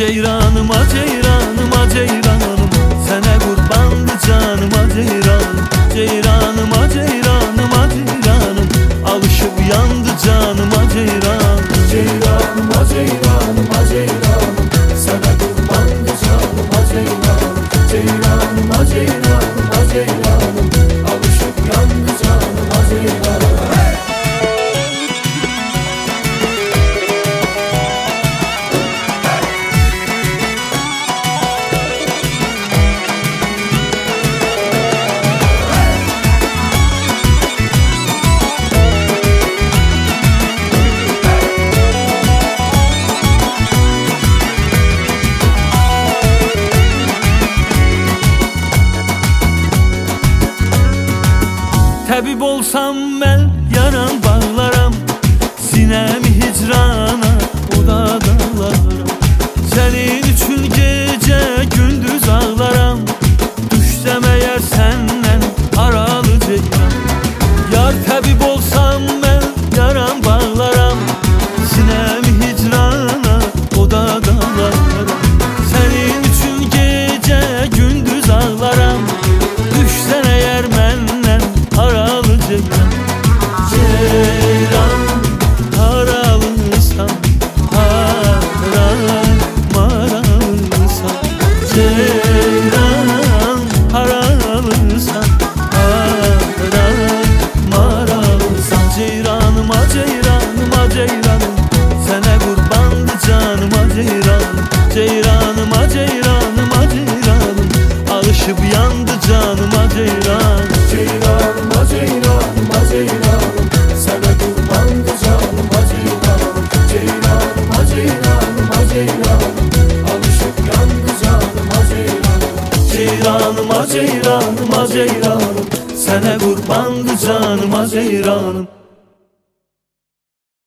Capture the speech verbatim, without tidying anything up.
ceyranım, a ceyranım, a ceyranım, sene kurbandı canım, a ceyranım. Ceyranım, a ceyranım, a ceyranım, alışıp yandı canım, a ceyranım. Ceyranım, a ceyranım, a ceyranım, sana kurbandı canım, a ceyranım. Ceyranım, a ceyranım, a ceyranım, alışıp yandı canım, a ceyranım. Təbib olsam mən yaram bağlaram, sinəmi hicrana oda dağlaram. Sənin üçün gecə gündüz ağlaram, düşsəm əgər səndən aralı ceyran. Yar təbib olsam mən yaram bağlaram, sinəmi hicrana oda dağlaram. Sənin üçün gecə gündüz ağlaram, düşsən əgər məndən aralı ceyran. Ceyran haralısan, haram maralısan. Ceyran haralısan, haram maralısan. Ceyranım, a ceyranım, a ceyranım, sənə qurbandı canım, a ceyranım. Ceyranım, a ceyranım, a ceyranım, alışıp yandı canım, a ceyran. Ceyranım, a ceyranım, a ceyranım, sana kurbandı canım, a ceyranım. Ceyranım, a ceyranım, a ceyranım, alışıp yandı canım, a ceyranım. Ceyranım, a ceyranım, a ceyranım, sənə qurbandı canım, a ceyranım.